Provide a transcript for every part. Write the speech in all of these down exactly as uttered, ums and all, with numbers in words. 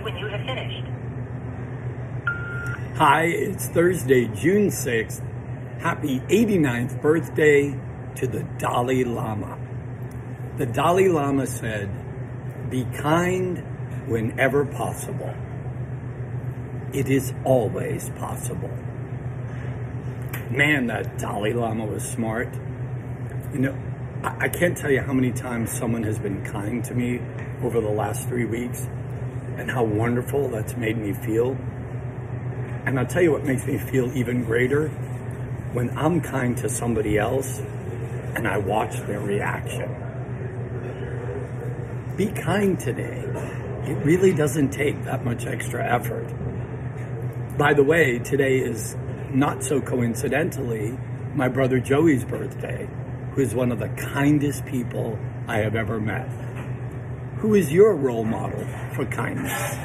when you have finished. Hi, it's Thursday, June sixth. Happy eighty-ninth birthday to the Dalai Lama. The Dalai Lama said, "Be kind whenever possible. It is always possible." Man, that Dalai Lama was smart. You know, I, I can't tell you how many times someone has been kind to me over the last three weeks and how wonderful that's made me feel. And I'll tell you what makes me feel even greater: when I'm kind to somebody else and I watch their reaction. Be kind today. It really doesn't take that much extra effort. By the way, today is, not so coincidentally, my brother Joey's birthday, who is one of the kindest people I have ever met. Who is your role model for kindness?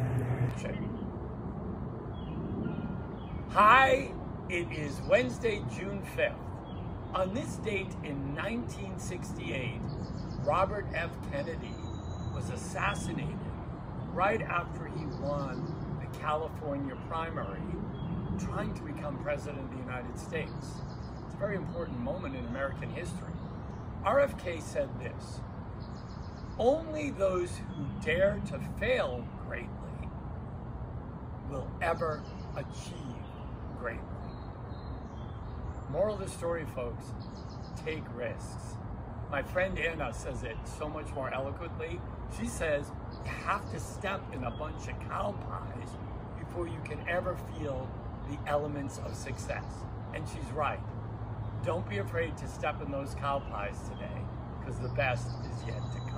Hi, it is Wednesday, June fifth. On this date in nineteen sixty-eight, Robert F. Kennedy was assassinated right after he won the California primary, trying to become president of the United States. It's a very important moment in American history. R F K said this: "Only those who dare to fail greatly will ever achieve greatly." Moral of the story, folks, take risks. My friend Anna says it so much more eloquently. She says you have to step in a bunch of cow pies before you can ever feel the elements of success. And she's right. Don't be afraid to step in those cow pies today, because the best is yet to come.